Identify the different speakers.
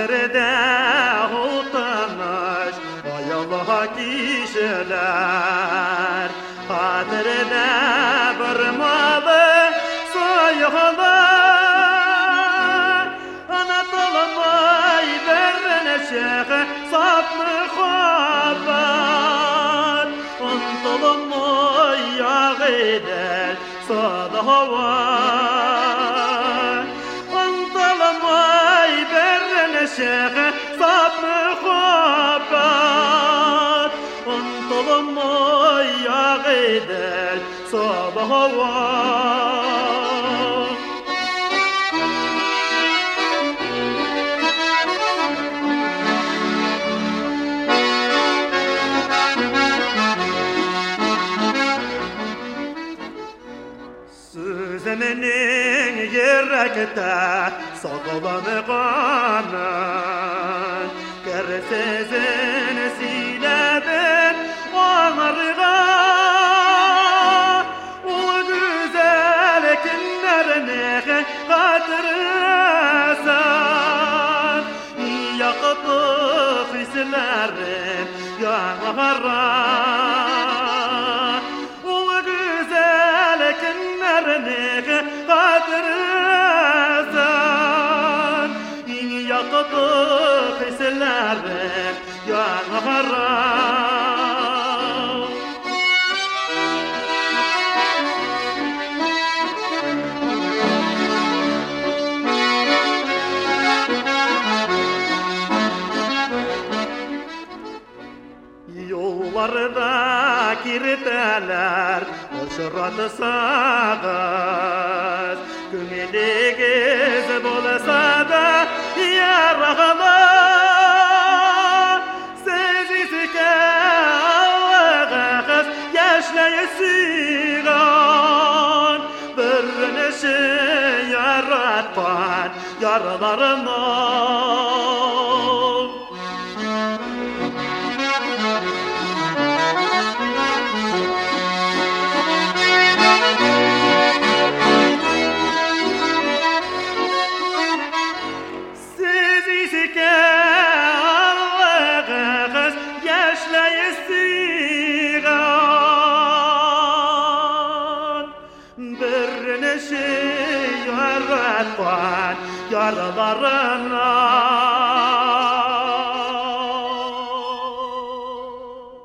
Speaker 1: Kadirde utanmış ayalı kişiler, Kadirde bir malı soyular. Anadolu'may verene şeyhe sap muhabbat, Anadolu'may yağ eder sada hava. Şeyhe sap muhabbat, Anadolu'may yağ eder sabah hava. Sözümünün yürekte saklanı kanın, Kersizin siledin onarga. O güzel günlerini hatırlasan, yakıtı hislerin yanara. Hatırlasan, yakıtı hislerin yanara. Yollarda kirteler uçradı sağız, Köngeligiz bolsa da yarağına. Siz isike Allah'a yaşlayısıgan, Birnişi yaratpan yaralarına. Birnişi yaratpan yaralarına.